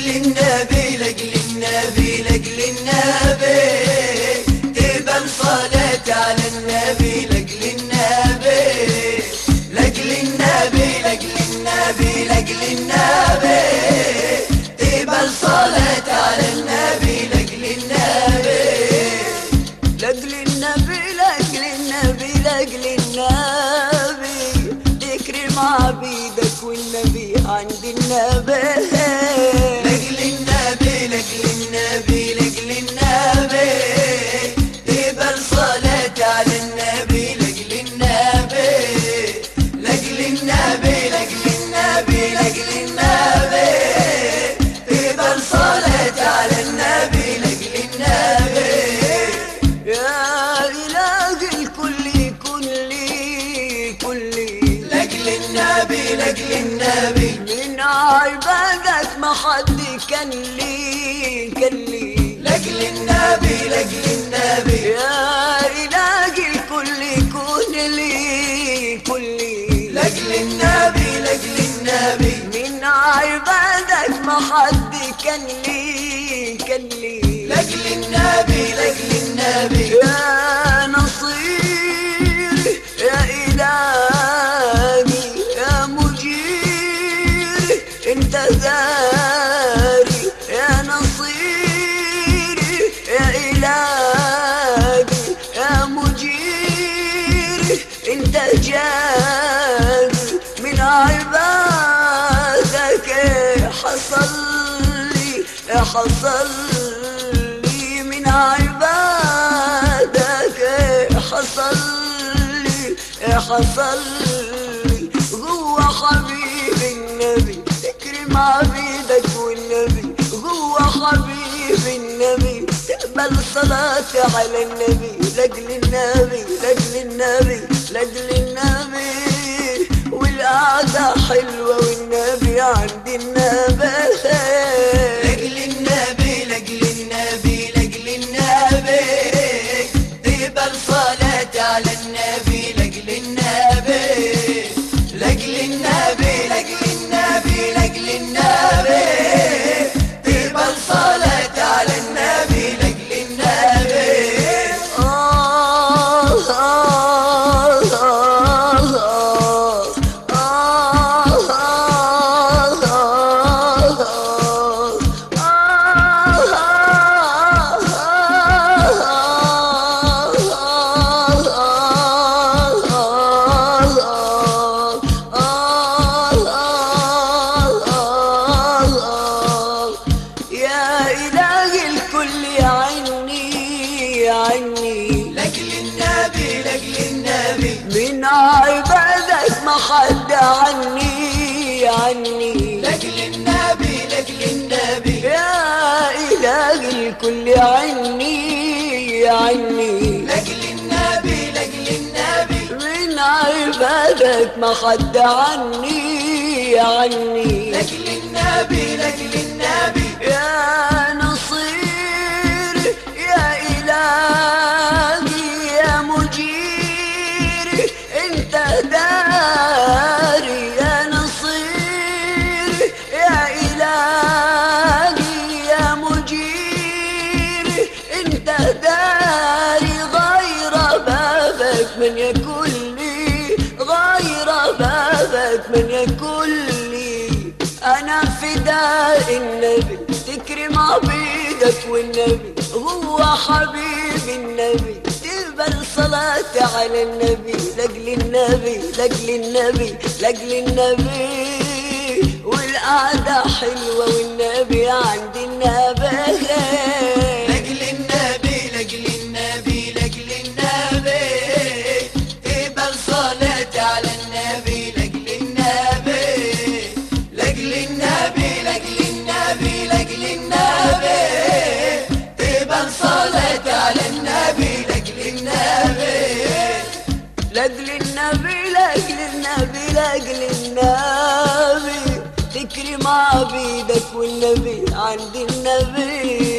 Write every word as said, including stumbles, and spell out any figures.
لاجل النبي لاجل النبي لاجل النبي تقبل صلاتي على النبي لاجل النبي لاجل النبي لاجل النبي لاجل النبي تقبل صلاتي على النبي لاجل النبي لاجل النبي لاجل النبي لاجل النبي تكرم عبيدك والنبي عند النبي لاجل النبي لاجل النبي لاجل النبي تقبل صلاتي على النبي لاجل النبي لاجل النبي لاجل النبي لاجل النبي تقبل صلاتي على النبي لاجل النبي يا إله الكل كن لي كن لي لاجل النبي لاجل النبي من عبادك ما حد كان لي كان لي لاجل النبي لاجل النبي يا إله الكل كن لي كن لي لاجل النبي لاجل النبي من عبادك ما حد كان لي كان لي لاجل النبي لاجل النبي يا نصير يا إلهي يا مجير انت داري يا نصير يا إلهي يا مجير انت جاري من عبادك حصل لي حصل لي من عبادك حصل لي حصل لي جوا حبيب النبي تكرم عبيدك والنبي جوا حبيب النبي تقبل صلاتي على النبي لاجل النبي لاجل النبي لاجل النبي والقعدة حلوة والنبي عند النبي لاجل النبي لاجل النبي لاجل النبي تقبل صلاتي على النبي لاجل النبي لاجل النبي لاجل النبي لاجل النبي تقبل صلاتي على النبي لاجل النبي آه آه من عبادك ما حد عني عني لاجل النبي لاجل النبي يا إله الكل عني عني لاجل النبي لاجل النبي من عبادك ما حد عني عني لاجل النبي لاجل النبي يا نصير يا إلهي يا مجير انت داري يا نصير يا إلهي يا مجير انت داري غير بابك من يكون لي غير بابك من يكون لي انا فداء النبي تكرم عبيدك والنبي هو حبيب النبي تقبل صلاتي على النبي لاجل النبي لاجل النبي لاجل النبي والقعدة حلوة والنبي عند النبي لاجل النبي لاجل النبي لاجل النبي تقبل صلاتي على النبي لاجل النبي لاجل النبي لاجل النبي لاجل النبي تقبل صلاتي على النبي لاجل النبي لاجل النبي لاجل النبي لاجل النبي تكرم عبيدك والنبي عند النبي